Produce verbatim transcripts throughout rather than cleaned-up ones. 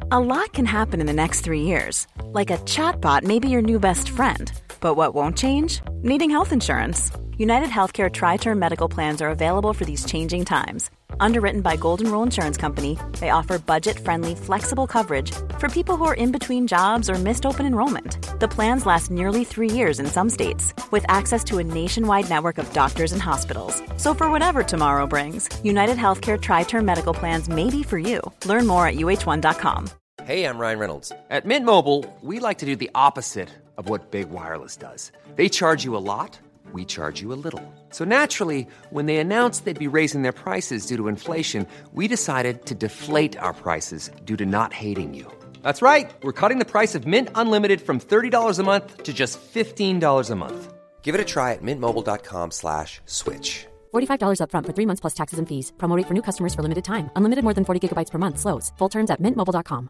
A lot can happen in the next three years. Like a chatbot may be your new best friend. But what won't change? Needing health insurance. United Healthcare Tri-Term Medical Plans are available for these changing times. Underwritten by Golden Rule Insurance Company, they offer budget-friendly, flexible coverage for people who are in between jobs or missed open enrollment. The plans last nearly three years in some states, with access to a nationwide network of doctors and hospitals. So for whatever tomorrow brings, United Healthcare Tri-Term Medical Plans may be for you. Learn more at U H one dot com. Hey, I'm Ryan Reynolds. At Mint Mobile, we like to do the opposite of what Big Wireless does. They charge you a lot. We charge you a little. So naturally, when they announced they'd be raising their prices due to inflation, we decided to deflate our prices due to not hating you. That's right. We're cutting the price of Mint Unlimited from thirty dollars a month to just fifteen dollars a month. Give it a try at mintmobile.com slash switch. forty-five dollars up front for three months plus taxes and fees. Promo rate for new customers for limited time. Unlimited more than forty gigabytes per month. Slows full terms at mint mobile dot com.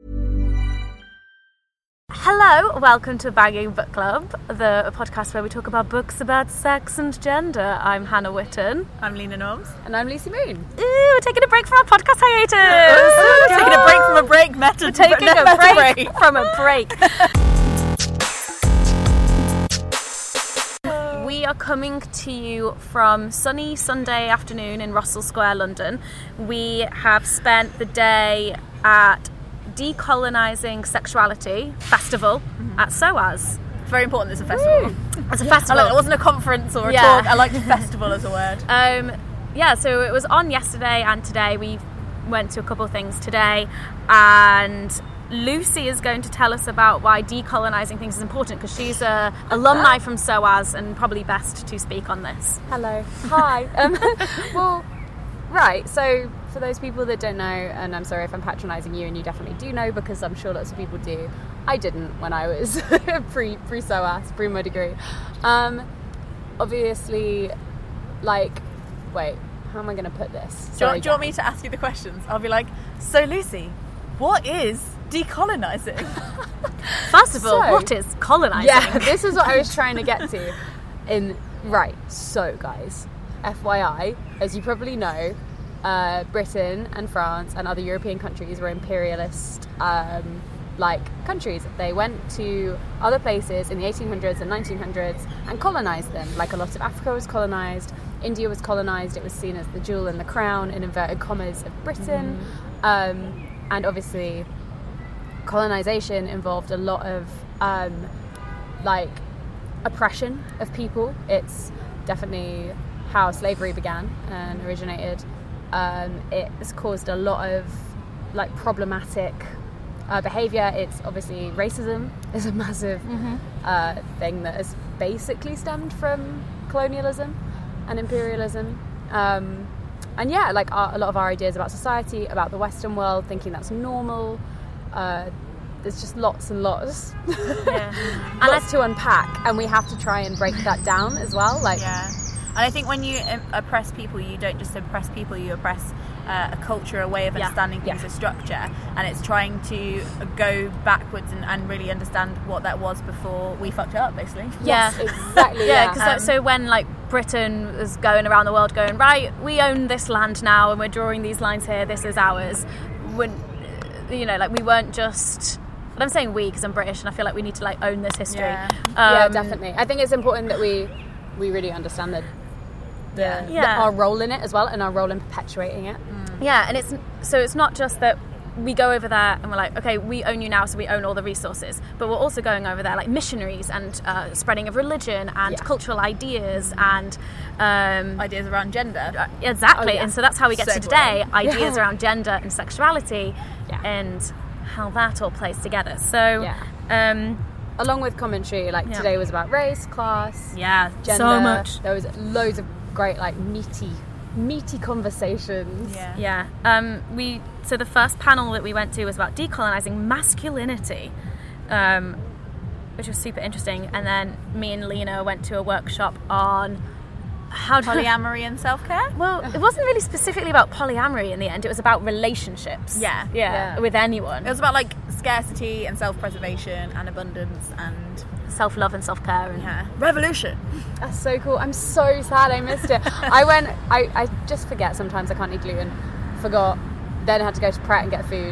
Hello, welcome to Bagging Book Club, the podcast where we talk about books about sex and gender. I'm Hannah Witten. I'm Lena Norms. And I'm Lucy Moon. Ooh, we're taking a break from our podcast hiatus. Ooh, taking a break from a break. Meta, we're taking no, a break, break from a break. We are coming to you from sunny Sunday afternoon in Russell Square, London. We have spent the day at Decolonising Sexuality Festival mm-hmm. at SOAS. Very important, it's a festival. It's a festival. I like, it wasn't a conference or a yeah. talk. I liked festival as a word. Um, yeah, so it was on yesterday and today. We went to a couple of things today, and Lucy is going to tell us about why decolonising things is important, because she's a alumni from SOAS and probably best to speak on this. Hello. Hi. Um, well, right, so for those people that don't know, and I'm sorry if I'm patronising you, and you definitely do know because I'm sure lots of people do, I didn't when I was pre, pre-SOAS, pre my degree. Um, obviously, like, wait, how am I going to put this? Sorry, do, you want, do you want me to ask you the questions? I'll be like, so Lucy, what is decolonising? First of all, so, what is colonising? Yeah, this is what I was trying to get to. In Right, so guys, F Y I, as you probably know, uh, Britain and France and other European countries were imperialist um, like countries. They went to other places in the eighteen hundreds and nineteen hundreds and colonised them. Like a lot of Africa was colonised, India was colonised. It was seen as the jewel in the crown, in inverted commas, of Britain. Mm. Um, and obviously colonisation involved a lot of um, like oppression of people. It's definitely how slavery began and originated. Um, it's caused a lot of like problematic uh, behaviour. It's obviously racism is a massive mm-hmm. uh, thing that has basically stemmed from colonialism and imperialism. Um, and yeah, like our, a lot of our ideas about society, about the Western world, thinking that's normal. Uh, there's just lots and lots, yeah. lots to unpack, and we have to try and break that down as well. Like. Yeah. And I think when you oppress people, you don't just oppress people, you oppress uh, a culture, a way of understanding yeah. things, yeah. a structure. And it's trying to go backwards and, and really understand what that was before we fucked it up, basically. Yeah, yes, exactly. yeah, because yeah. um, so, so when like Britain was going around the world going, right, we own this land now and we're drawing these lines here, this is ours. When, you know, like we weren't just... But I'm saying we because I'm British and I feel like we need to like own this history. Yeah, um, yeah definitely. I think it's important that we we really understand that The, yeah. the, our role in it as well, and our role in perpetuating it. Mm. Yeah, and it's so it's not just that we go over there and we're like, okay, we own you now, so we own all the resources, but we're also going over there like missionaries and uh, spreading of religion and yeah. cultural ideas and um, ideas around gender. Uh, exactly, oh, yeah. And so that's how we get Segue. to today: ideas yeah. around gender and sexuality, yeah. and how that all plays together. So. Yeah. Um, Along with commentary, like yeah. today was about race, class, yeah, gender. So much. There was loads of great, like meaty, meaty conversations. Yeah. Yeah. Um, we so the first panel that we went to was about decolonising masculinity, um, which was super interesting. And then me and Lena went to a workshop on how to polyamory and self-care. Well, it wasn't really specifically about polyamory in the end. It was about relationships. Yeah. Yeah. yeah. With anyone. It was about like scarcity and self-preservation and abundance and self-love and self-care and yeah. revolution. That's so cool. I'm so sad I missed it. I went I, I just forget sometimes I can't eat gluten. Forgot. Then I had to go to Pret and get food.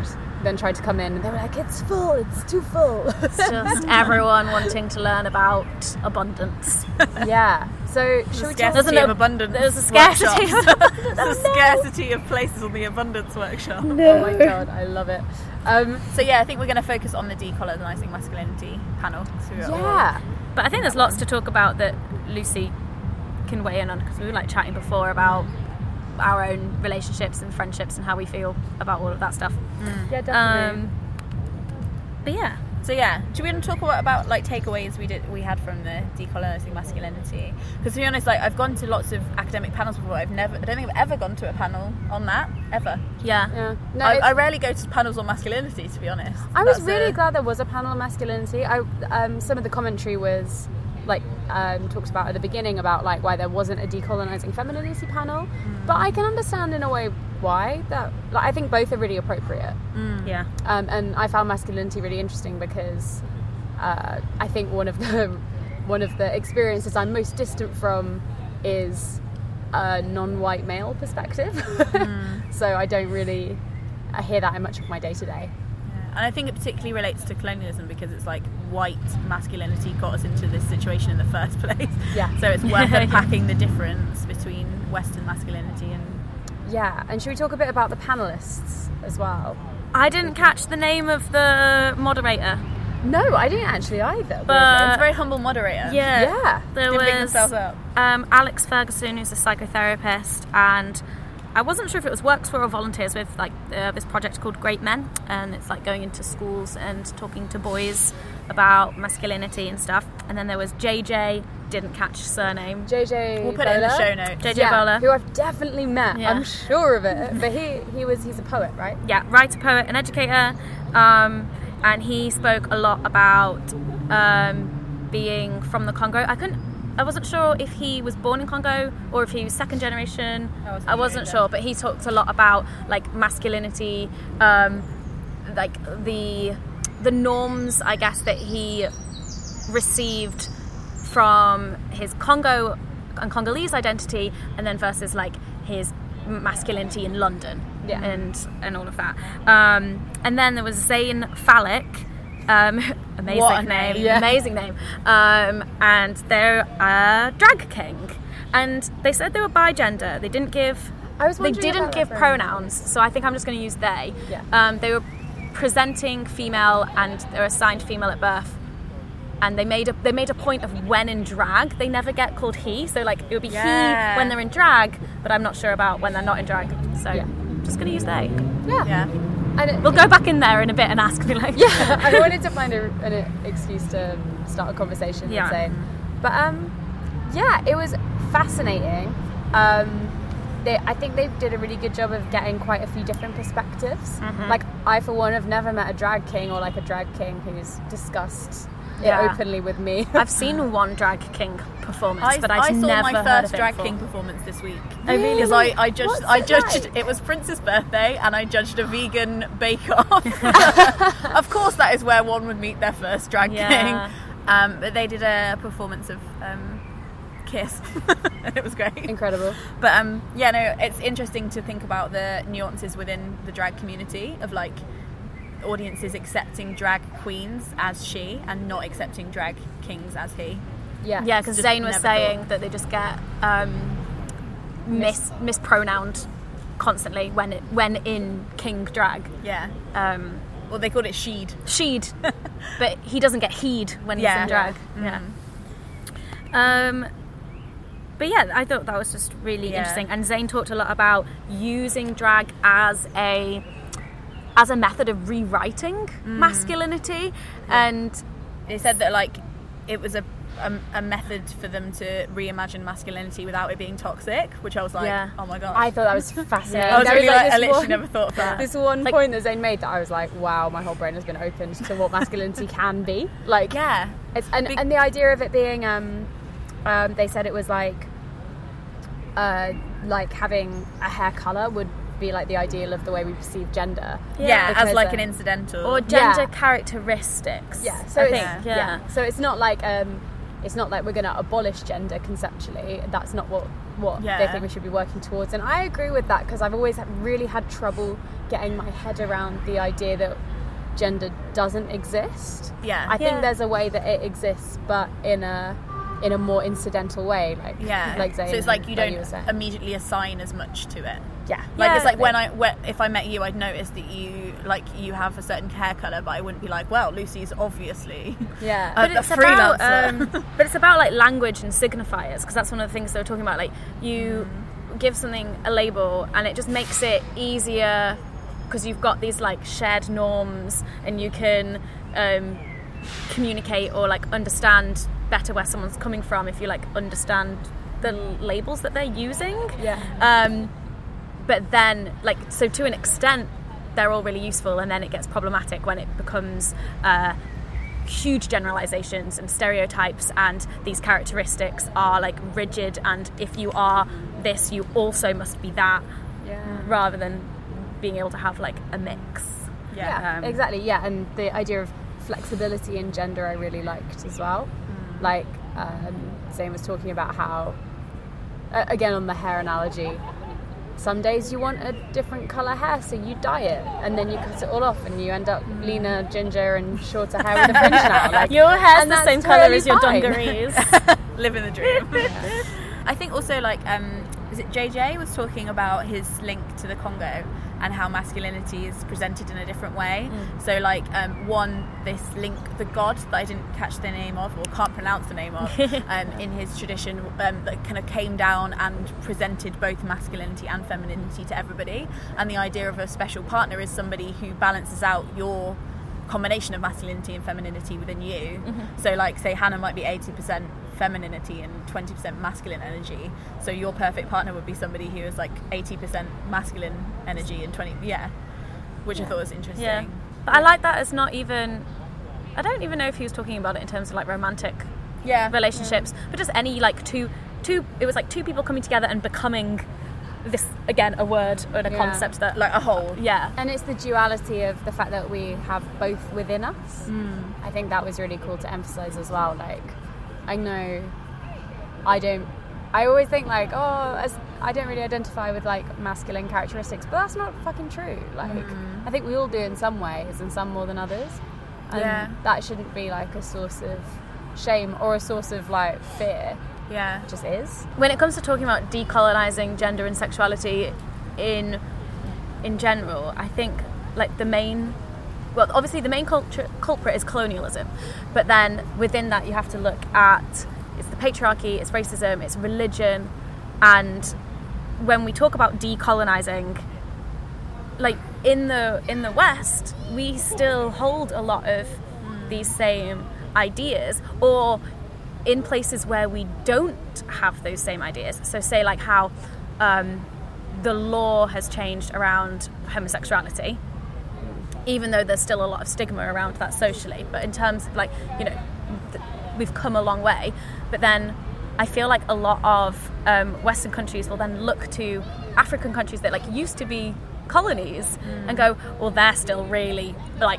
then tried to come in and they were like, it's full, it's too full. It's just everyone wanting to learn about abundance. Yeah. So should we talk Scarcity of abundance. There's a scarcity. There's a scarcity of places on the abundance workshop. No. Oh my god, I love it. Um, so yeah, I think we're going to focus on the decolonizing masculinity panel. Yeah. But I think there's lots to talk about that Lucy can weigh in on, because we were like chatting before about our own relationships and friendships and how we feel about all of that stuff. Mm. Yeah, definitely. Um, but yeah. So yeah, do we want to talk about, about like takeaways we did we had from the decolonizing masculinity? Because to be honest, like I've gone to lots of academic panels before. I've never, I don't think I've ever gone to a panel on that ever. Yeah. Yeah. No, I, I rarely go to panels on masculinity, to be honest. I was That's really a, glad there was a panel on masculinity. I um, some of the commentary was like um, talked about at the beginning about like why there wasn't a decolonizing femininity panel, mm. but I can understand in a way why that. Like I think both are really appropriate. Mm. Yeah. Um, and I found masculinity really interesting because uh, I think one of the one of the experiences I'm most distant from is a non-white male perspective. Mm. So I don't really I hear that in much of my day to day. And I think it particularly relates to colonialism because it's like white masculinity got us into this situation in the first place. Yeah. So it's worth unpacking the difference between Western masculinity and... Yeah, and should we talk a bit about the panellists as well? I didn't catch the name of the moderator. No, I didn't actually either. But it's a very humble moderator. Yeah. Yeah. There Didn't was big themselves up. Um, Alex Ferguson, who's a psychotherapist, and I wasn't sure if it was works for or volunteers with like uh, this project called Great Men, and it's like going into schools and talking to boys about masculinity and stuff. And then there was J J, didn't catch surname. J J We'll put it in the show notes. J J yeah, Bowler, who I've definitely met. Yeah. I'm sure of it. But he he was he's a poet, right? Yeah, writer, poet, and educator. Um, and he spoke a lot about um, being from the Congo. I couldn't. I wasn't sure if he was born in Congo or if he was second generation. I wasn't, I wasn't sure, sure, but he talked a lot about like masculinity, um, like the the norms, I guess, that he received from his Congo and Congolese identity, and then versus like his masculinity in London, yeah. and and all of that. Um, and then there was Zayn Fallick. Um, amazing What a name, name. Yeah. amazing name. Um, and they're a drag king, and they said they were bi-gender. They didn't give. I was They wondering didn't about give that pronouns, so I think I'm just going to use they. Yeah. Um, they were presenting female, and they're assigned female at birth. And they made a they made a point of when in drag they never get called he. So like it would be Yeah. he when they're in drag, but I'm not sure about when they're not in drag. So Yeah. I'm just going to use they. Yeah. Yeah. And it, We'll go back in there in a bit and ask me like. yeah, I wanted to find a, an excuse to start a conversation Yeah. and say, but um, yeah, it was fascinating. Um, they, I think they did a really good job of getting quite a few different perspectives. Mm-hmm. Like I, for one, have never met a drag king or like a drag king who's discussed Yeah. it openly with me. I've seen one drag king performance, I, but I I've saw never my heard first of it drag before. king performance this week. Oh, really? Because I, I judged, What's I it judged. like? It was Prince's birthday, and I judged a vegan bake-off. Of course, that is where one would meet their first drag Yeah. king. Um, but they did a performance of um, Kiss. It was great. Incredible. But um, yeah, no, it's interesting to think about the nuances within the drag community of like audiences accepting drag queens as she and not accepting drag kings as he. Yeah. Yeah, because Just Zayn was never saying thought. that they just get um, mis mispronounced constantly when it, when in king drag. Yeah. Um, Well, they called it she'd. she'd, but he doesn't get he'd when Yeah. he's in drag. Yeah. Yeah. Um, but yeah, I thought that was just really Yeah. interesting. And Zayn talked a lot about using drag as a as a method of rewriting masculinity, and They said that like it was a, a a method for them to reimagine masculinity without it being toxic, which I was like, Yeah. oh my god. I thought that was fascinating. I was There really was, like, I this literally one- never thought of that. This one Like- point that Zayn made that I was like, wow, my whole brain has been opened to what masculinity can be. Like, Yeah. it's, and, Big- and the idea of it being, um, um, they said it was like, uh, like having a hair colour would be like the ideal of the way we perceive gender. Yeah, Because, as like um, an incidental. or gender Yeah. characteristics. Yeah, so I it's, think. yeah. Yeah. So it's not like um, it's not like we're going to abolish gender conceptually. That's not what what yeah. they think we should be working towards. And I agree with that, because I've always really had trouble getting my head around the idea that gender doesn't exist. Yeah. I think Yeah. there's a way that it exists, but in a in a more incidental way, like Yeah. like so Zayn, it's like you like don't were saying. immediately assign as much to it. Yeah. Like Yeah. it's like when I when, if I met you, I'd notice that you like you have a certain hair color, but I wouldn't be like, well, Lucy's obviously Yeah. a, But a it's about, freelancer. um, but it's about like language and signifiers, because that's one of the things they were talking about. Like you mm. give something a label, and it just makes it easier because you've got these like shared norms, and you can um, communicate or like understand better where someone's coming from if you like understand the labels that they're using. Yeah. Um, but then, like, so to an extent, they're all really useful, and then it gets problematic when it becomes uh, huge generalizations and stereotypes, and these characteristics are like rigid, and if you are this, you also must be that, Yeah. rather than being able to have like a mix. yeah. Yeah, Um, exactly. Yeah, and the idea of flexibility in gender I really liked as well. Mm. Like um, Zayn was talking about how, uh, again on the hair analogy, some days you want a different colour hair, so you dye it, and then you cut it all off, and you end up leaner, ginger, and shorter hair with a fringe now. Like, Your hair's and the that's same colour totally as your fine. dungarees. Living the dream. I think also like um, is it J J was talking about his link to the Congo and how masculinity is presented in a different way. Mm. So like um, one, this link, the god that I didn't catch the name of or can't pronounce the name of, um, in his tradition, um, that kind of came down and presented both masculinity and femininity to everybody. And the idea of a special partner is somebody who balances out your combination of masculinity and femininity within you. Mm-hmm. So like say Hannah might be eighty percent femininity and twenty percent masculine energy, so your perfect partner would be somebody who is like eighty percent masculine energy and twenty, yeah, which yeah. I thought was interesting. Yeah, but I like that as not even, I don't even know if he was talking about it in terms of like romantic yeah relationships, yeah. but just any like two two it was like two people coming together and becoming this, again, a word or a Yeah. concept that like a whole. yeah And it's the duality of the fact that we have both within us. Mm. I think that was really cool to emphasize as well. Like, I know I don't, I always think like, oh, as, I don't really identify with like masculine characteristics, but that's not fucking true. Like, Mm. I think we all do in some ways, and some more than others. And Yeah. that shouldn't be like a source of shame or a source of like fear. Yeah. It just is. when it comes to talking about decolonizing gender and sexuality in in general, I think like the main, well, obviously the main culture, culprit is colonialism, but then within that you have to look at, it's the patriarchy, it's racism, it's religion, and when we talk about decolonizing, like in the in the West, we still hold a lot of these same ideas, or in places where we don't have those same ideas. So say like how um, the law has changed around homosexuality, even though there's still a lot of stigma around that socially, but in terms of like, you know, th- we've come a long way. But then I feel like a lot of um, Western countries will then look to African countries that like used to be colonies mm. and go, well, they're still really like,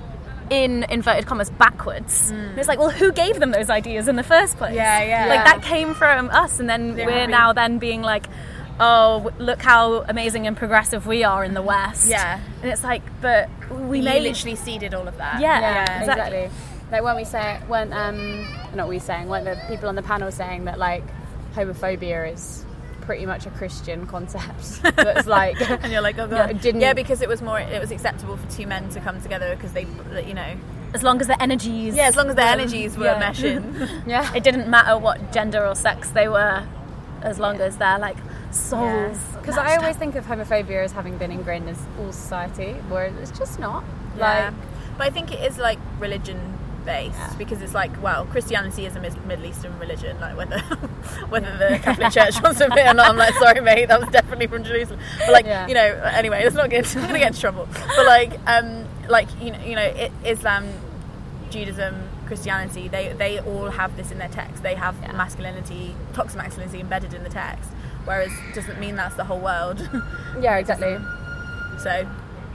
in inverted commas, backwards. Mm. And it's like, well, who gave them those ideas in the first place? Yeah, yeah. Like Yeah. that came from us, and then Yeah. we're now then being like, oh, look how amazing and progressive we are in the West. Yeah. And it's like, but we You made literally seeded all of that. Yeah, Yeah, exactly. exactly. Like when we say, when um, not we saying, when the people on the panel saying that like homophobia is pretty much a Christian concept. That's like, And you're like, oh Yeah, god. it didn't- Yeah, because it was more, it was acceptable for two men to come together because they, you know. as long as the energies. Yeah, as long as their energies were Yeah. meshing. yeah, It didn't matter what gender or sex they were, as long as they're like souls. because I always think of homophobia as having been ingrained in all society, where it's just not. Yeah. Like, But I think it is like religion based Yeah. because it's like, well, Christianity is a Mis- Middle Eastern religion, like whether whether the Catholic Church wants to admit or not, I'm like, sorry mate, that was definitely from Jerusalem. But like, Yeah. you know, anyway, it's not good. I'm gonna get into trouble. But like, um, like you know, you know, it, Islam, Judaism, Christianity, they they all have this in their text. They have Yeah. masculinity, toxic masculinity embedded in the text, whereas it doesn't mean that's the whole world. yeah, exactly. So,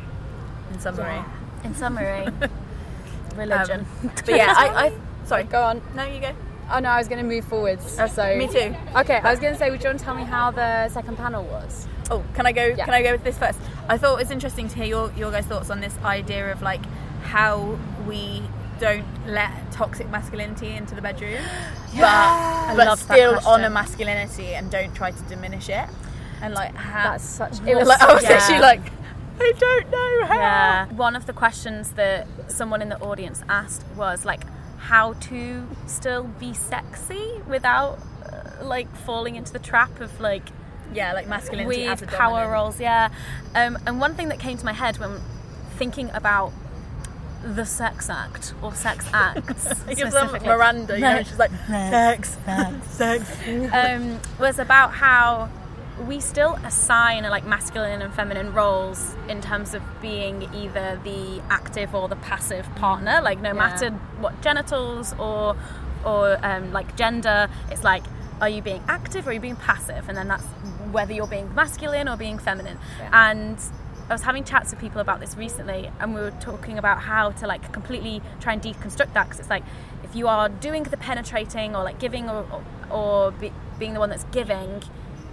in summary. In summary, religion. Um, but yeah, I, I sorry. Go on. No, you go. Oh no, I was going to move forwards. Uh, so me too. Okay, I was going to say, would you want to tell me how the second panel was? Oh, can I go? Yeah. Can I go with this first? I thought it was interesting to hear your your guys' thoughts on this idea of like how we don't let toxic masculinity into the bedroom, Yeah. but, I but love that still question. honour masculinity and don't try to diminish it. And like how That's such. It was like, I was yeah. actually like, I don't know how. Yeah. One of the questions that someone in the audience asked was like, how to still be sexy without uh, like falling into the trap of like Yeah, like masculinity weird as a power dominant. roles. Yeah. Um, and one thing that came to my head when thinking about the sex act or sex acts Because of specifically, Miranda, you know, she's like sex, sex, sex. um, was about how we still assign like masculine and feminine roles in terms of being either the active or the passive partner. Like no Yeah. matter what genitals or or um, like gender, it's like, are you being active or are you being passive? And then that's whether you're being masculine or being feminine. Yeah. And I was having chats with people about this recently, and we were talking about how to like completely try and deconstruct that, because it's like if you are doing the penetrating or like giving or, or, or be, being the one that's giving,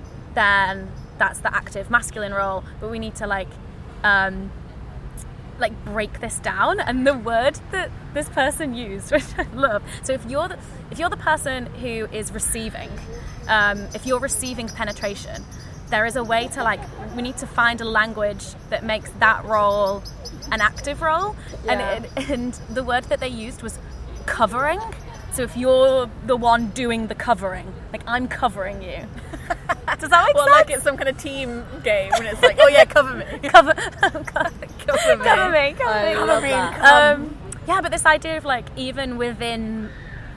then that's the active masculine role. But we need to like um, like break this down. And the word that this person used, which I love. So if you're the, if you're the person who is receiving, um, if you're receiving penetration, there is a way to like, we need to find a language that makes that role an active role. Yeah. And it, and the word that they used was covering. So if you're the one doing the covering, like I'm covering you. Does that make Well, sense? like it's some kind of team game, and it's like, oh yeah, cover me, cover, cover, cover me, cover me, cover I me. love that. Um, yeah, but this idea of like even within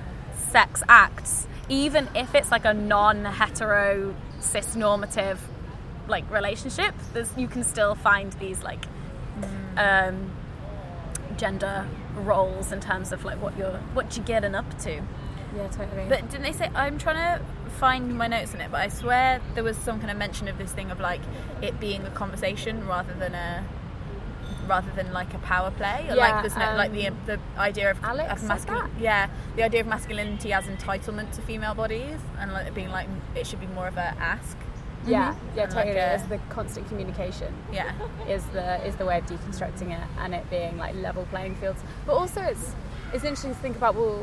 sex acts, even if it's like a non-hetero cis-normative like relationship, there's, you can still find these like um, gender roles in terms of like what you're what you're getting up to. Yeah, totally. But didn't they say, I'm trying to find my notes on it, but I swear there was some kind of mention of this thing of like it being a conversation rather than a rather than like a power play, or Yeah, like there's no um, like the the idea of, Alex of said masculine that? yeah the idea of masculinity as entitlement to female bodies, and like it being like it should be more of a ask. yeah, yeah, And like totally. a- It's the constant communication. Yeah. is the is the way of deconstructing it, and it being like level playing fields. But also it's it's interesting to think about, well,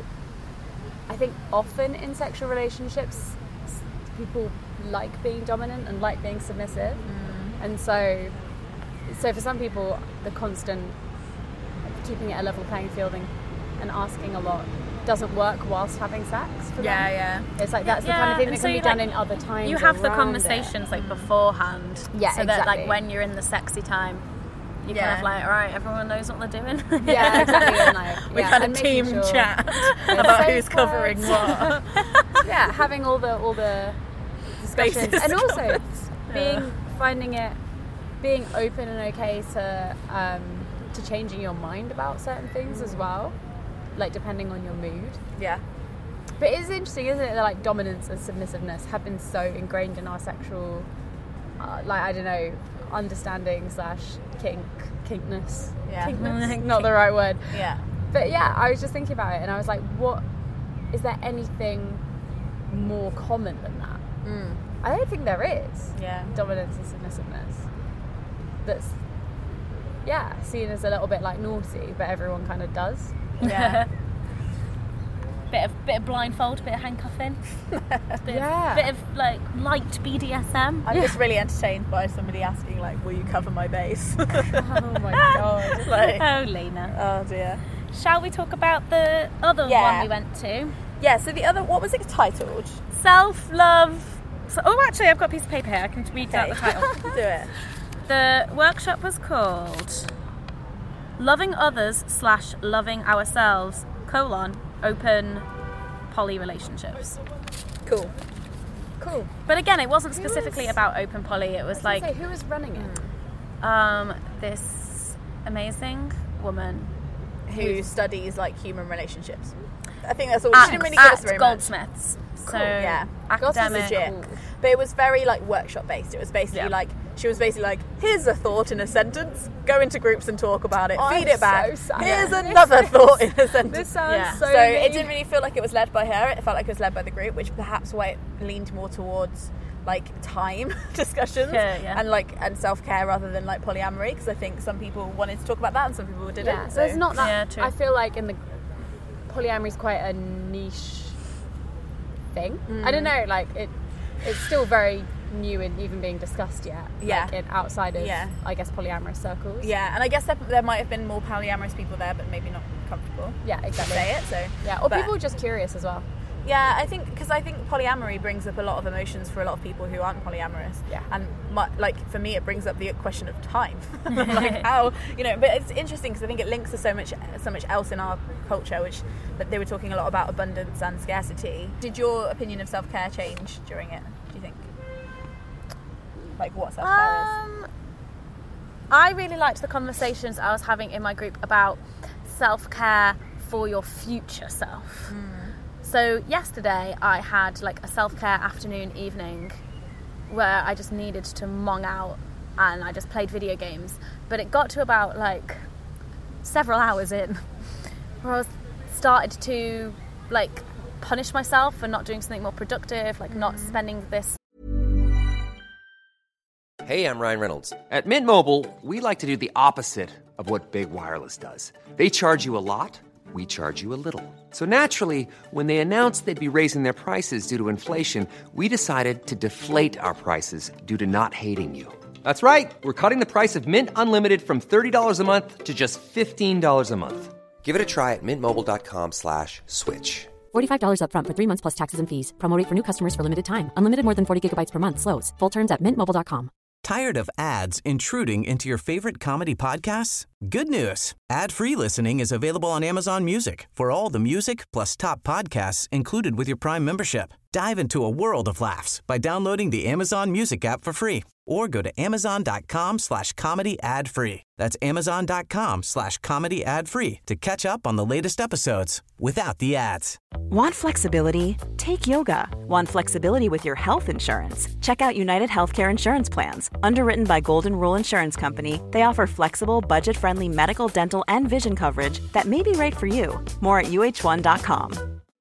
I think often in sexual relationships s- people like being dominant and like being submissive, Mm. and so so for some people the constant keeping it a level playing field and, and asking a lot doesn't work whilst having sex for Yeah, them. yeah. It's like that's the kind of thing and that so can be you, done like, in other times. You have the around it. conversations like beforehand, Yeah, so that like exactly. when you're in the sexy time, you Yeah. kind of like, all right, everyone knows what they're doing. Yeah, exactly. And like, We yeah, had a and making team sure chat it's about safe who's covering words. what. Yeah, having all the all the discussions, Bases and also covered. being finding it being open and okay to um, to changing your mind about certain things as well, like depending on your mood. Yeah. But it's interesting, isn't it, that like dominance and submissiveness have been so ingrained in our sexual, uh, like I don't know, understanding slash kink kinkness. Yeah. Kinkness, not the right word. Yeah. But yeah, I was just thinking about it, and I was like, what is there anything more common than that? Mm. I don't think there is. Yeah. Dominance and submissiveness. That's yeah, seen as a little bit like naughty, but everyone kind of does. Yeah. bit of bit of blindfold, bit of handcuffing, bit, Yeah. of, bit of like light B D S M. I'm just really entertained by somebody asking like, will you cover my base? Oh my god. Like, Oh, Lena. oh dear. Shall we talk about the other Yeah. one we went to? Yeah, so the other, what was it titled? Self-love. So, oh, actually, I've got a piece of paper here. I can read out the Okay. title. Do it. The workshop was called Loving Others slash Loving Ourselves, colon, open poly relationships. Cool. Cool. But again, it wasn't Who specifically was- about open poly. It was I like was gonna say, who was running it? um, this amazing woman Who studies like human relationships. I think that's all. at, She didn't really give us at very much. Goldsmiths. So Cool, yeah. academic. Legit. But it was very like workshop based. It was basically Yeah. like she was basically like, here's a thought in a sentence, go into groups and talk about it, Oh, feed it back. so sad. Here's Yeah. another thought in a sentence. This sounds yeah. so So it mean. didn't really feel like it was led by her. It felt like it was led by the group, which perhaps why it leaned more towards like time discussions Yeah, yeah. and like and self-care rather than like polyamory, because I think some people wanted to talk about that and some people didn't. Yeah, so there's not that. Yeah, true. I feel like in the polyamory is quite a niche thing. Mm. I don't know, like it. It's still very new and even being discussed yet. Yeah. Like in outside of, Yeah. I guess, polyamorous circles. Yeah, and I guess there, there might have been more polyamorous people there, but maybe not comfortable Yeah, to exactly. say it. So Yeah, or but- people just curious as well. Yeah, I think because I think polyamory brings up a lot of emotions for a lot of people who aren't polyamorous. Yeah. And my, like for me, it brings up the question of time, like how you know. But it's interesting because I think it links to so much, so much else in our culture, which that they were talking a lot about abundance and scarcity. Did your opinion of self care change during it? Do you think? Like what self care is? Um, I really liked the conversations I was having in my group about self-care for your future self. Mm. So yesterday I had like a self-care afternoon evening where I just needed to mong out and I just played video games. But it got to about like several hours in where I was started to like punish myself for not doing something more productive, like not spending this. Hey, I'm Ryan Reynolds. At Mint Mobile, we like to do the opposite of what Big Wireless does. They charge you a lot, we charge you a little. So naturally, when they announced they'd be raising their prices due to inflation, we decided to deflate our prices due to not hating you. That's right. We're cutting the price of Mint Unlimited from thirty dollars a month to just fifteen dollars a month. Give it a try at mintmobile.com slash switch. forty-five dollars up front for three months plus taxes and fees. Promo rate for new customers for limited time. Unlimited more than forty gigabytes per month slows. Full terms at mint mobile dot com. Tired of ads intruding into your favorite comedy podcasts? Good news. Ad-free listening is available on Amazon Music for all the music plus top podcasts included with your Prime membership. Dive into a world of laughs by downloading the Amazon Music app for free or go to amazon.com slash comedy ad free. That's amazon.com slash comedy ad free to catch up on the latest episodes without the ads. Want flexibility? Take yoga. Want flexibility with your health insurance? Check out United Healthcare Insurance Plans. Underwritten by Golden Rule Insurance Company, they offer flexible, budget-friendly medical, dental, and vision coverage that may be right for you. More at U H one dot com.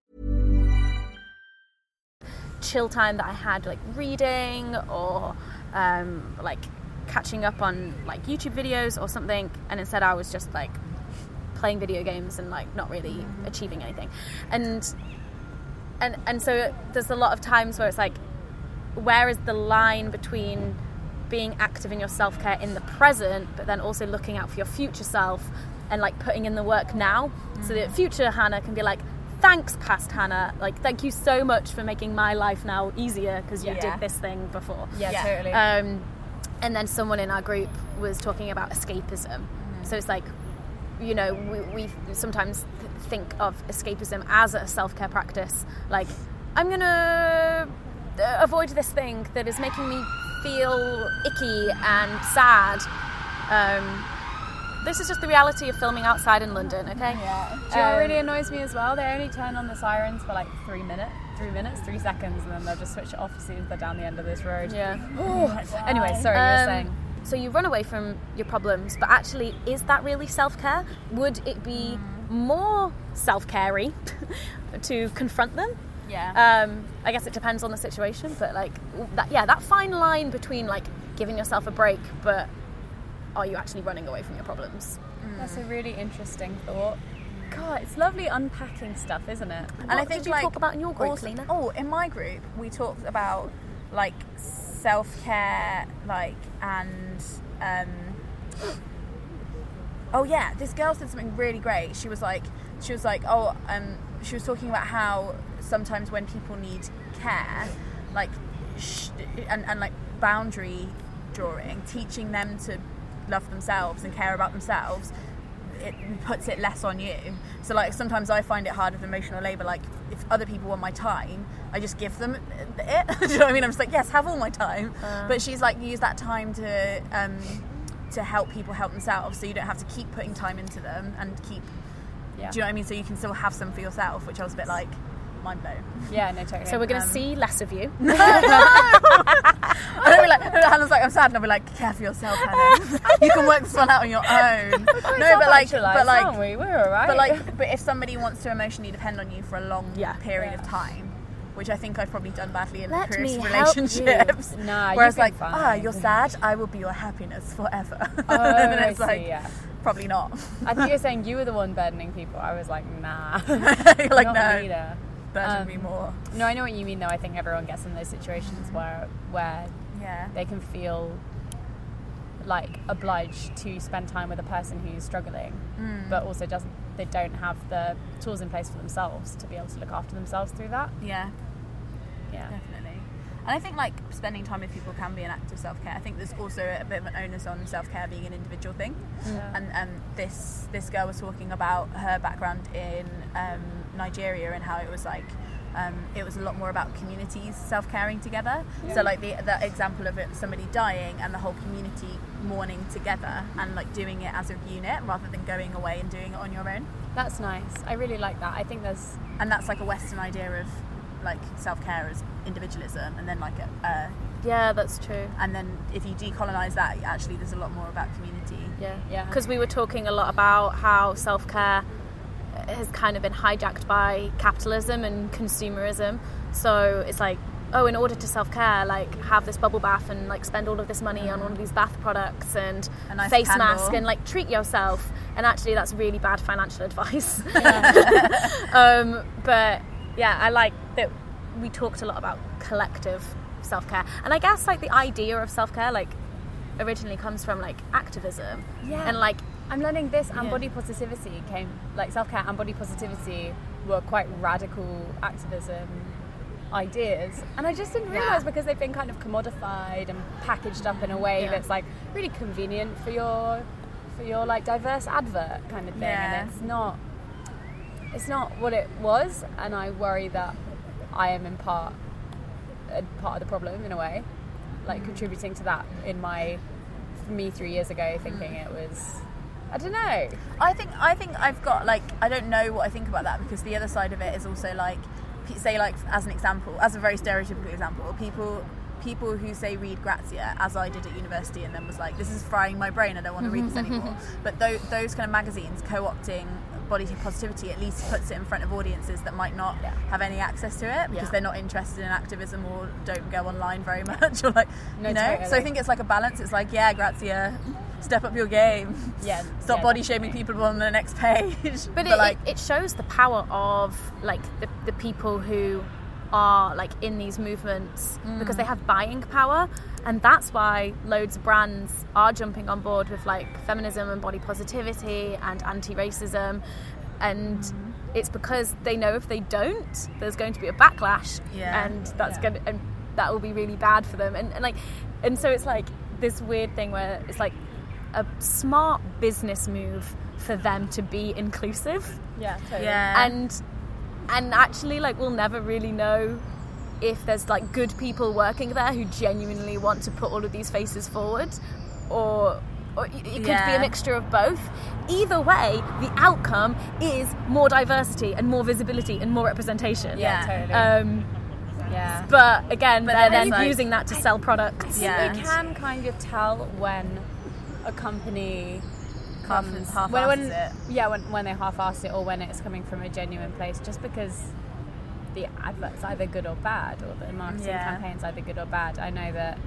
Chill time that I had like reading or um, like catching up on like YouTube videos or something, and instead I was just like playing video games and like not really achieving anything. And and and so there's a lot of times where it's like, where is the line between being active in your self-care in the present but then also looking out for your future self and like putting in the work now, so that future Hannah can be like, thanks past Hannah, like thank you so much for making my life now easier because you Yeah. did this thing before. Yeah, Yeah. totally. Um, and then someone in our group was talking about escapism. So it's like, you know, we, we sometimes th- think of escapism as a self-care practice. Like, I'm gonna uh, avoid this thing that is making me feel icky and sad. Um, this is just the reality of filming outside in London, okay? Yeah. Do you know what Um, really annoys me as well? They only turn on the sirens for like three minutes, three minutes, three seconds, and then they'll just switch it off as soon as they're down the end of this road. Yeah. Anyway, sorry, you were Um, saying. So you run away from your problems, but actually, is that really self-care? Would it be more self-carey to confront them? Yeah. Um, I guess it depends on the situation, but like, that, yeah, that fine line between like giving yourself a break, but are you actually running away from your problems? That's a really interesting thought. God, it's lovely unpacking stuff, isn't it? And I What think did you like talk about in your group, also- Lena? Oh, in my group we talked about like self-care, like and um oh yeah, this girl said something really great. She was like, she was like, oh, um, she was talking about how sometimes when people need care, like, sh- and and like boundary drawing, teaching them to love themselves and care about themselves, it puts it less on you. So like sometimes I find it hard with emotional labour, like if other people want my time, I just give them it. Do you know what I mean? I'm just like, yes, have all my time. Uh. But she's like, use that time to um, to help people help themselves, so you don't have to keep putting time into them and keep, Yeah. do you know what I mean? So you can still have some for yourself, which I was a bit like, mind blown. Yeah, no, totally. So we're going to Um, see less of you. And I'll be like, Hannah's like, I'm sad, and I'll be like, care for yourself, Hannah. You can work this one out on your own. No, but like, but like, aren't we? We're all right. but like, but if somebody wants to emotionally depend on you for a long Yeah. period Yeah. of time, which I think I've probably done badly in Let previous me help you. relationships. Nah, Whereas you've been like, ah, fine. you're sad, I will be your happiness forever. Oh, and then I it's see, like, yeah. probably not. I think you're saying you were the one burdening people. I was like, nah. You're like, Not no, neither. burden Um, me more. No, I know what you mean though. I think everyone gets in those situations where where Yeah. they can feel like obliged to spend time with a person who's struggling, Mm. but also doesn't. They don't have the tools in place for themselves to be able to look after themselves through that. Yeah. Yeah. Definitely. And I think like spending time with people can be an act of self-care. I think there's also a bit of an onus on self-care being an individual thing. Yeah. And and this this girl was talking about her background in um, Nigeria and how it was like um, it was a lot more about communities self-caring together. Yeah. So like the the example of it, somebody dying and the whole community mourning together and like doing it as a unit rather than going away and doing it on your own. That's nice. I really like that. I think there's And that's like a Western idea of like self-care as individualism, and then like a, uh, Yeah, that's true. and then if you decolonize that, actually there's a lot more about community. Yeah, Yeah. Because we were talking a lot about how self-care has kind of been hijacked by capitalism and consumerism. So it's like, oh, in order to self-care, like have this bubble bath and like spend all of this money on all of these bath products and A nice face candle. mask and like treat yourself. And actually, that's really bad financial advice. yeah. um, but yeah, I like that we talked a lot about collective self-care, and I guess like the idea of self-care like originally comes from like activism. Yeah. And like I'm learning this and Yeah. body positivity came like self-care and body positivity were quite radical activism ideas, and I just didn't Yeah. realise because they've been kind of commodified and packaged up in a way Yeah. that's like really convenient for your for your like diverse advert kind of thing. Yeah. And it's not it's not what it was, and I worry that I am in part a part of the problem in a way, like contributing to that in my me three years ago thinking it was I don't know. I think I think I've got like I don't know what I think about that, because the other side of it is also like pe- say like as an example, as a very stereotypical example, people people who say read Grazia, as I did at university, and then was like, this is frying my brain, I don't want to read this anymore. But those, those kind of magazines co-opting body positivity at least puts it in front of audiences that might not Yeah. have any access to it because Yeah. they're not interested in activism or don't go online very much, or like No, you know. totally. So I think it's like a balance. It's like, yeah, Grazia, step up your game. Yeah. Stop yeah, body definitely. shaming people on the next page. But, it, like, it, it shows the power of like the, the people who are like in these movements because they have buying power, and that's why loads of brands are jumping on board with like feminism and body positivity and anti-racism, and it's because they know if they don't, there's going to be a backlash, Yeah. and that's Yeah. going to, and that will be really bad for them, and, and like and so it's like this weird thing where it's like a smart business move for them to be inclusive, Yeah, totally. yeah. and and actually like we'll never really know if there's like good people working there who genuinely want to put all of these faces forward, or or it could be Yeah. a mixture of both. Either way, the outcome is more diversity and more visibility and more representation. Yeah, Yeah. totally. Um, yeah. but again, But they're then then it's like- using that to sell products. Yeah. You can kind of tell when a company comes Half- when, when half-asses it. yeah when, when they half-ass it, or when it's coming from a genuine place, just because the advert's either good or bad, or the marketing Yeah. campaign's either good or bad. I know that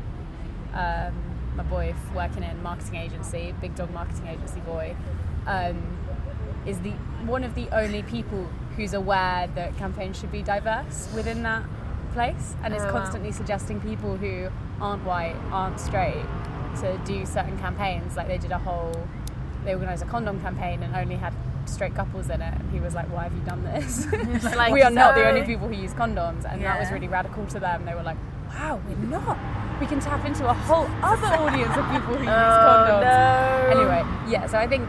um, my boy f- working in marketing agency, Big Dog marketing agency boy, um, is the one of the only people who's aware that campaigns should be diverse within that place, and is Oh, wow. constantly suggesting people who aren't white, aren't straight, to do certain campaigns. Like they did a whole, they organised a condom campaign and only had straight couples in it, and he was like, why have you done this? Like, we are not the so- only people who use condoms, and that was Yeah. really radical to them. They were like, wow, we're not, we can tap into a whole other audience of people who use condoms. no. Anyway, yeah, so I think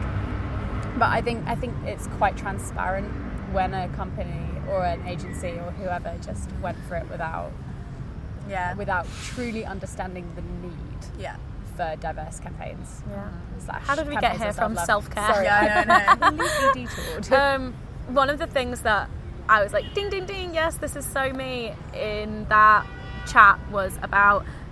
but I think I think it's quite transparent when a company or an agency or whoever just went for it without yeah. without truly understanding the need yeah. for diverse campaigns. Yeah. Slash How did we get campaigns here of from self-love. self-care? Sorry, Yeah, I know, I know. completely detoured. Um, one of the things that I was like, ding, ding, ding, yes, this is so me, in that chat was about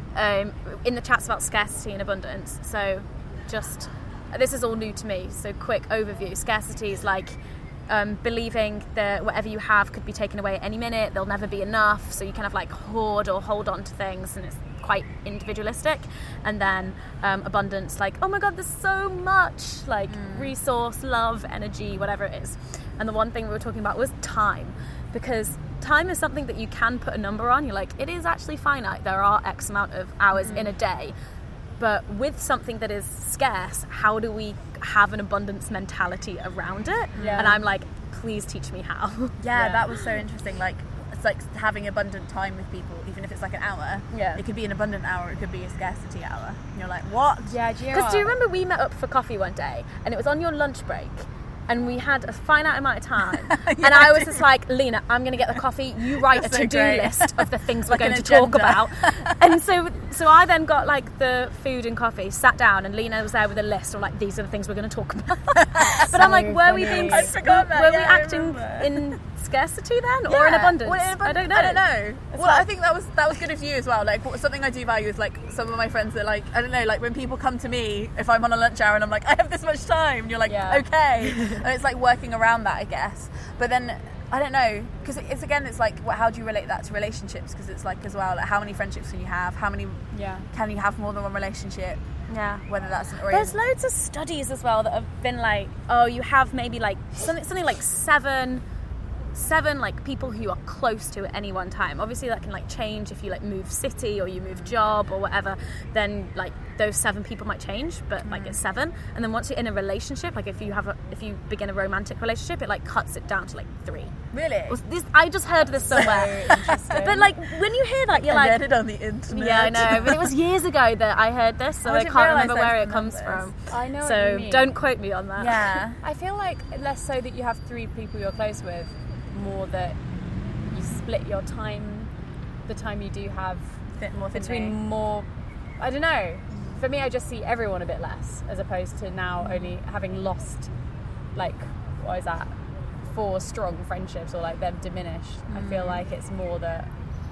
um, in the chats about scarcity and abundance. So just, this is all new to me, so quick overview. Scarcity is like um, believing that whatever you have could be taken away at any minute, there'll never be enough, so you kind of like hoard or hold on to things, and it's quite individualistic. And then um, abundance, like, oh my god, there's so much, like mm. resource, love, energy, whatever it is. And the one thing we were talking about was time, because time is something that you can put a number on. You're like, it is actually finite, there are X amount of hours mm. in a day. But with something that is scarce, how do we have an abundance mentality around it? Yeah. And I'm like, please teach me how. Yeah, yeah, that was so interesting. Like, it's like having abundant time with people, even if it's like an hour. Yeah. It could be an abundant hour, it could be a scarcity hour. And you're like, what? Yeah, do you know Because do you remember we met up for coffee one day, and it was on your lunch break, and we had a finite amount of time. yeah, and I was just like, Lena, I'm going to get the coffee. You write That's a to-do so list of the things we're like going to talk about. And so so I then got like the food and coffee, sat down, and Lena was there with a list of like, these are the things we're going to talk about. But so I'm like, were funny. we being, I forgot that. were yeah, we acting in scarcity then, yeah. or in abundance? Well, in abund- I don't know. I don't know. It's well, like, I think that was that was good of you as well. Like, something I do value is like some of my friends that like, I don't know, like when people come to me, if I'm on a lunch hour and I'm like, I have this much time, and you're like, yeah. okay. And it's like working around that, I guess. But then I don't know, because it's again, it's like, what, how do you relate that to relationships? Because it's like as well, like how many friendships can you have? How many? Yeah. Can you have more than one relationship? Yeah. Whether that's an or there's loads of studies as well that have been like, oh, you have maybe like something something like seven. seven like people who you are close to at any one time. Obviously that can like change if you like move city or you move job or whatever, then like those seven people might change, but like it's seven. And then once you're in a relationship, like if you have a if you begin a romantic relationship, it like cuts it down to like three. Really? This, I just heard this somewhere. So interesting. But like when you hear that, you're I like, read it on the internet. Yeah, I know, but it was years ago that I heard this, so I, I can't remember where it comes this. from. I know. So what you mean. Don't quote me on that. Yeah. I feel like less so that you have three people you're close with, more that you split your time, the time you do have bit more between more, I don't know. For me, I just see everyone a bit less, as opposed to now only having lost, like, what is that, four strong friendships, or like them diminished. Mm. I feel like it's more that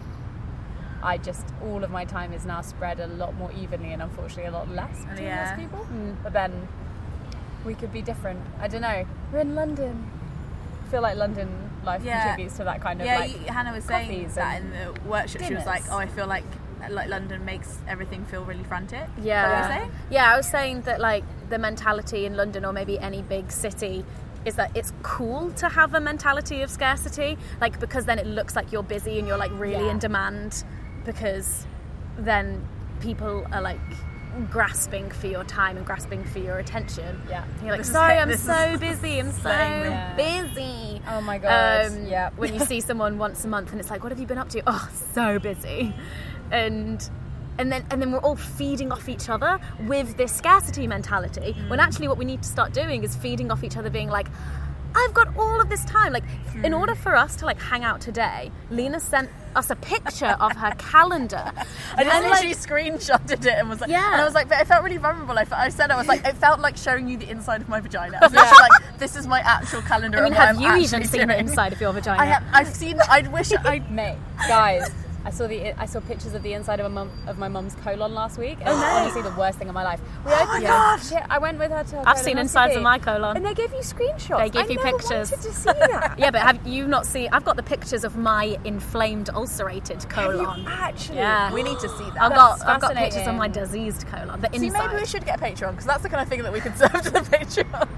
I just, all of my time is now spread a lot more evenly, and unfortunately a lot less between yeah. those people. Mm. But then we could be different. I don't know. We're in London. I feel like London life yeah. contributes to that kind of yeah, like you, Hannah was saying that in the workshop. Dinners. She was like, oh, I feel like like London makes everything feel really frantic. Yeah. Is that what you were saying? Yeah, I was saying that like the mentality in London, or maybe any big city, is that it's cool to have a mentality of scarcity, like because then it looks like you're busy and you're like really yeah. in demand, because then people are like grasping for your time and grasping for your attention. Yeah. And you're like, sorry, I'm so busy, I'm so yeah. busy. Oh my god. Um, yeah. When you see someone once a month and it's like, what have you been up to? Oh, so busy. And and then and then we're all feeding off each other with this scarcity mentality, mm. when actually what we need to start doing is feeding off each other, being like, I've got all of this time. Like, mm. in order for us to like hang out today, Lena sent us a picture of her calendar. I just literally like, screenshotted it and was like, yeah. And I was like, but I felt really vulnerable. I, felt, I said, I was like, it felt like showing you the inside of my vagina. I was yeah. like, this is my actual calendar. I mean, of have what you I'm even seen doing. the inside of your vagina? I have, I've seen. I wish I. Mate, guys. I saw the I saw pictures of the inside of a mum of my mum's colon last week. And oh, it's no. honestly the worst thing of my life. We oh my god! Shit, I went with her to. Her I've seen insides of my colon, and they gave you screenshots. They give I you never pictures. Wanted to see that. Yeah, but have you not seen? I've got the pictures of my inflamed, ulcerated colon. Have you actually? Yeah, we need to see that. I've got I've got pictures of my diseased colon. The see, inside. maybe we should get a Patreon, because that's the kind of thing that we could serve to the Patreon.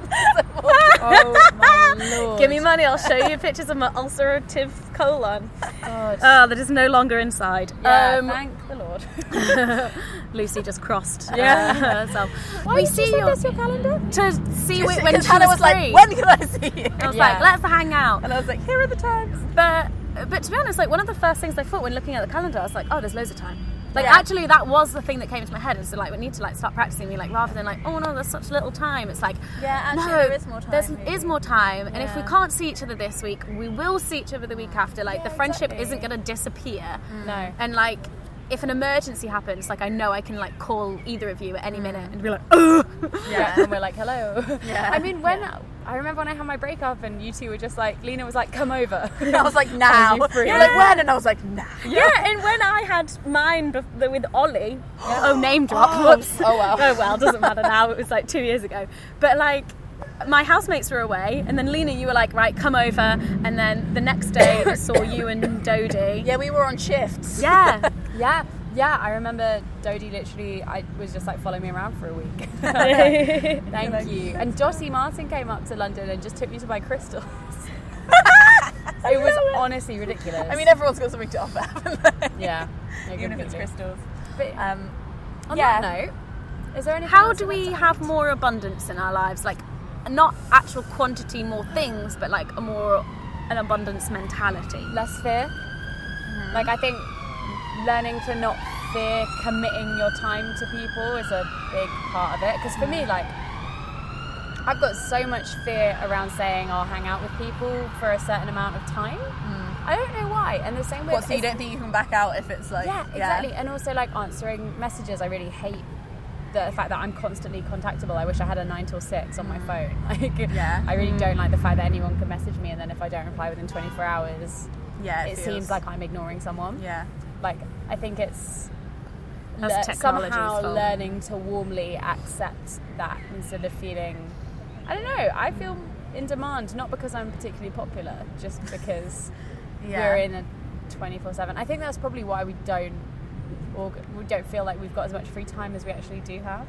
Oh my lord! Give me money, I'll show you pictures of my ulcerative colon. God. Oh, that is no longer inside. Yeah, um, thank the Lord. Lucy just crossed. Yeah. Uh, herself. Why we did see you send your, us your calendar? To see Just, when she Hannah was, was free. like, when can I see you? I was Yeah. like, let's hang out. And I was like, here are the times. But but to be honest, like one of the first things I thought when looking at the calendar, I was like, oh, there's loads of time. Like yeah. actually, that was the thing that came into my head. And so like we need to like start practicing. Me like rather than like, oh no, there's such little time. It's like, yeah, actually, no, there is more time. There is more time. Yeah. And if we can't see each other this week, we will see each other the week after. Like yeah, the friendship exactly. isn't going to disappear. No. And like if an emergency happens, like I know I can like call either of you at any minute and be like, ugh. Yeah, and we're like, hello. Yeah. I mean, when Yeah. I remember when I had my breakup and you two were just like, Lena was like, come over. I was like, now. you free? You're like, when? And I was like, now. Yeah, and when I had mine bef- with Ollie, oh, name drop, Oh, whoops. oh, well. Oh, well, doesn't matter now, it was like two years ago. But like, my housemates were away, and then Lena, you were like, right, come over, and then the next day I saw you and Dodie. Yeah, we were on shifts. Yeah. Yeah, yeah, I remember Dodie literally, I was just like following me around for a week. Thank you. And Dottie Martin came up to London and just took me to buy crystals. It was honestly ridiculous. I mean, everyone's got something to offer, haven't they? yeah. no, Even if it's completely. crystals. But Um, on yeah. that note, is there anything How else do you'd like we to have add? more abundance in our lives? Like, not actual quantity, more things, but like a more, an abundance mentality. less fear? Mm-hmm. Like, I think learning to not fear committing your time to people is a big part of it. Because for me, like, I've got so much fear around saying I'll hang out with people for a certain amount of time. I don't know why. And the same with What, so you don't think you can back out if it's like... yeah, exactly. And also like answering messages. I really hate the fact that I'm constantly contactable. I wish I had a nine till six on my phone. Like, Yeah. I really don't like the fact that anyone can message me and then if I don't reply within twenty-four hours, Yeah, it feels- seems like I'm ignoring someone. Yeah. Like, I think it's That's le- technology's somehow fault. learning to warmly accept that instead of feeling, I don't know, I feel in demand, not because I'm particularly popular, just because Yeah. we're in a twenty-four seven. I think that's probably why we don't or we don't feel like we've got as much free time as we actually do have.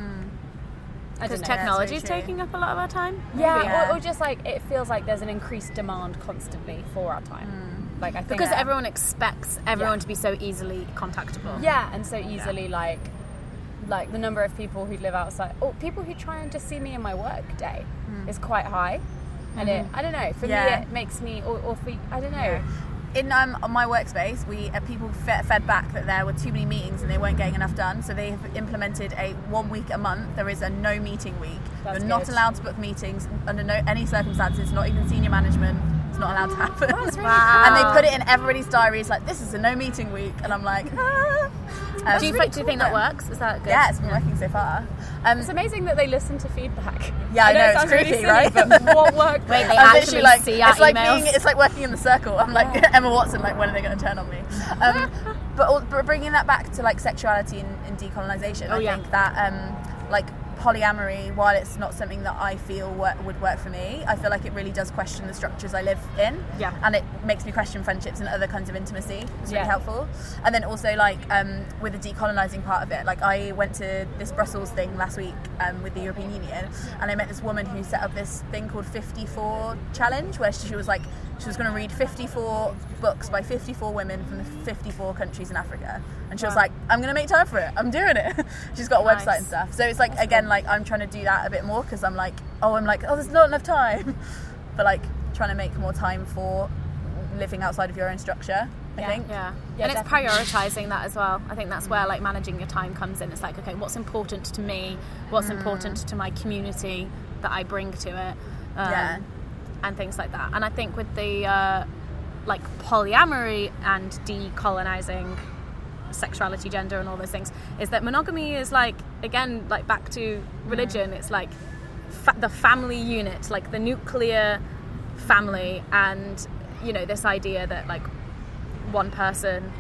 I Because don't know. technology is that's very true. taking up a lot of our time. Yeah, Yeah. Or, or just like it feels like there's an increased demand constantly for our time. Like I think Because that- everyone expects everyone Yeah. to be so easily contactable. Yeah, and so easily like like the number of people who live outside or people who try and just see me in my work day is quite high. And it I don't know, for Yeah. me it makes me or, or for I don't know. Yeah. In um, on my workspace, we uh, people fe- fed back that there were too many meetings and they weren't getting enough done. So they have implemented a one week a month. There is a no meeting week. That's You're not good. allowed to book meetings under no any circumstances. Not even senior management. It's not allowed to happen. That's really Wow. And they put it in everybody's diaries like this is a no meeting week. And I'm like, ah. Um, Do you, really do you cool think that though. works? Is that good? Yeah, it's been working so far. Um, It's amazing that they listen to feedback. Yeah, I know, it it's sounds really creepy, silly, right? But what worked? Wait, they I'm actually literally like, see our it's like emails. being, it's like working in the circle. I'm like Emma Watson, like when are they going to turn on me? Um, but, al- but bringing that back to like sexuality and, and decolonization, Oh, I yeah. think that um, like polyamory, while it's not something that I feel work, would work for me, I feel like it really does question the structures I live in. Yeah. And it makes me question friendships and other kinds of intimacy. It's really Yeah. helpful. And then also like um, with the decolonizing part of it, like I went to this Brussels thing last week um, with the European Union, and I met this woman who set up this thing called fifty-four Challenge, where she was like, she was going to read fifty-four books by fifty-four women from the fifty-four countries in Africa. And she was Wow. like, I'm going to make time for it. I'm doing it. She's got a Nice. website and stuff. So it's like, again, like I'm trying to do that a bit more because I'm like, oh, I'm like, oh, there's not enough time. But like trying to make more time for living outside of your own structure, I Yeah. think. Yeah, Yeah, and it's definitely. prioritising that as well. I think that's where like managing your time comes in. It's like, okay, what's important to me? What's important to my community that I bring to it? Um, Yeah. and things like that. And I think with the uh, like polyamory and decolonizing sexuality, gender, and all those things, is that monogamy is like, again, like back to religion. It's like fa- the family unit, like the nuclear family, and you know, this idea that like one person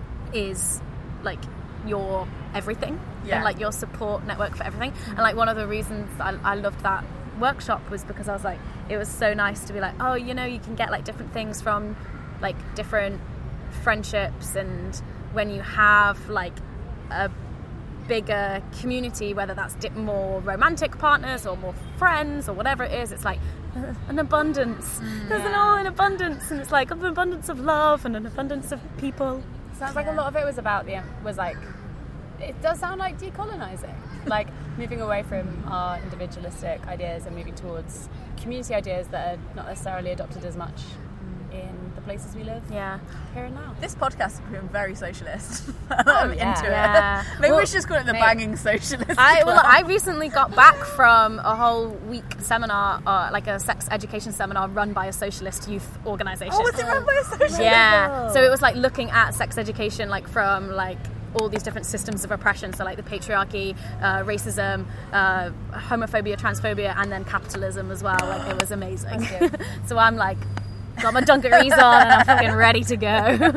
is like your everything, Yeah. and like your support network for everything. And like one of the reasons I, I loved that workshop was because I was like, it was so nice to be like, oh, you know, you can get like different things from like different friendships, and when you have like a bigger community, whether that's di- more romantic partners or more friends or whatever it is, it's like uh, an abundance. There's an all an abundance, and it's like an abundance of love and an abundance of people. Sounds like a lot of it was about the was like it does sound like decolonizing, like moving away from our individualistic ideas and moving towards community ideas that are not necessarily adopted as much in the places we live. Yeah. Here and now. This podcast has been very socialist. Oh, I'm yeah. into Yeah. it. Maybe Well, we should just call it the mate, banging socialist. I well, club. I recently got back from a whole week seminar, uh, like a sex education seminar run by a socialist youth organisation. Oh, was it run by a socialist? Yeah. So it was like looking at sex education, like from like all these different systems of oppression. So like the patriarchy, uh, racism, uh, homophobia, transphobia, and then capitalism as well. Like it was amazing. So I'm like, got my dungarees on and I'm fucking ready to go. Oh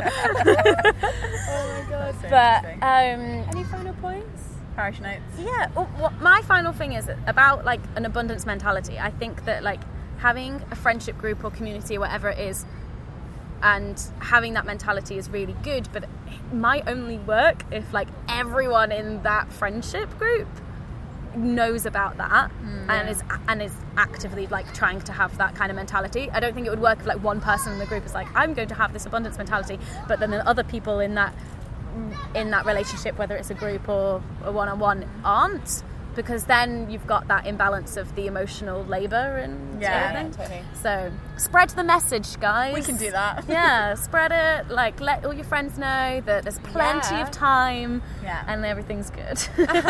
my god. But um, Any final points? Parish notes. yeah, well, what my final thing is about like an abundance mentality. I think that like having a friendship group or community or whatever it is, and having that mentality is really good, but it might only work if like everyone in that friendship group knows about that mm, and yeah. is and is actively like trying to have that kind of mentality. I don't think it would work if like one person in the group is like, I'm going to have this abundance mentality, but then the other people in that in that relationship, whether it's a group or a one-on-one, aren't, because then you've got that imbalance of the emotional labour and Yeah, everything. totally. So spread the message, guys. We can do that. Yeah, spread it. Like, let all your friends know that there's plenty Yeah. of time Yeah. and everything's good.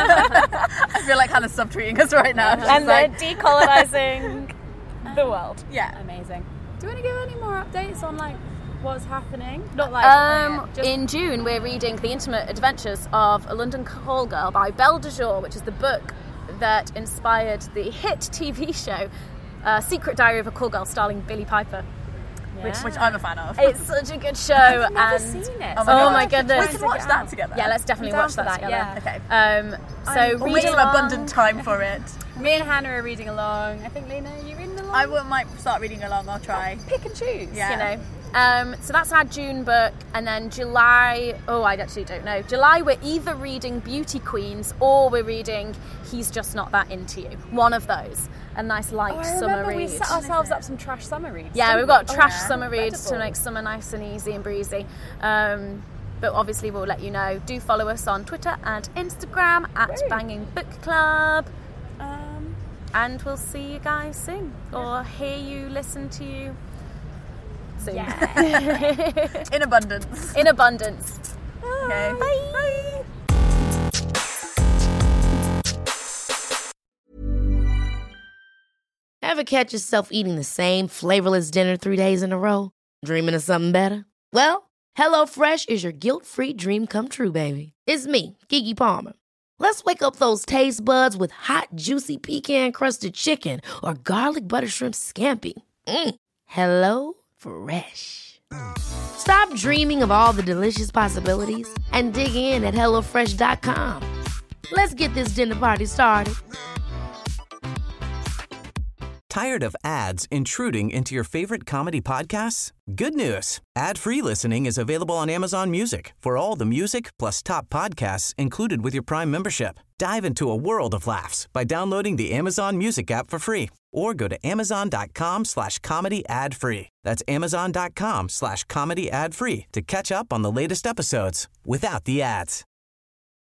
I feel like Hannah's subtweeting us right now. She's And they're like, decolonising the world. yeah. Amazing. Do you want to give any more updates on like what's happening? Not like Um, just in June, we're reading The Intimate Adventures of a London Call Girl by Belle de Jour, which is the book that inspired the hit T V show uh, Secret Diary of a Call Girl, starring Billie Piper. Which, which I'm a fan of. It's such a good show. I've never and seen it. Oh Oh my my, God. goodness. We can watch that together. Yeah, let's definitely I'm watch down that for that, together. yeah. Okay. Um, so We'll read make some along. abundant time for it. Me and Hannah are reading along. I think Lena, are you reading along? I will, might start reading along. I'll try. Pick and choose. Yeah. You know. Um, so that's our June book, and then July, oh I actually don't know. July we're either reading Beauty Queens or we're reading He's Just Not That Into You. One of those. A nice light Oh, I summer remember read. we set ourselves up some trash summer reads. Yeah, didn't we've got we? trash Oh, yeah. summer reads to Incredible. make summer nice and easy and breezy. Um, but obviously we'll let you know. Do follow us on Twitter and Instagram at Woo. Banging Book Club. Um, And we'll see you guys soon. Or hear you, listen to you soon. yeah. In abundance. In abundance. Okay. Bye. Ever catch yourself eating the same flavorless dinner three days in a row? Dreaming of something better? Well, HelloFresh is your guilt-free dream come true, baby. It's me, Keke Palmer. Let's wake up those taste buds with hot, juicy pecan-crusted chicken or garlic butter shrimp scampi. Mm. Hello Fresh. Stop dreaming of all the delicious possibilities and dig in at hello fresh dot com. Let's get this dinner party started. Tired of ads intruding into your favorite comedy podcasts? Good news. Ad-free listening is available on Amazon Music for all the music plus top podcasts included with your Prime membership. Dive into a world of laughs by downloading the Amazon Music app for free or go to amazon.com slash comedy ad free. That's amazon.com slash comedy ad free to catch up on the latest episodes without the ads.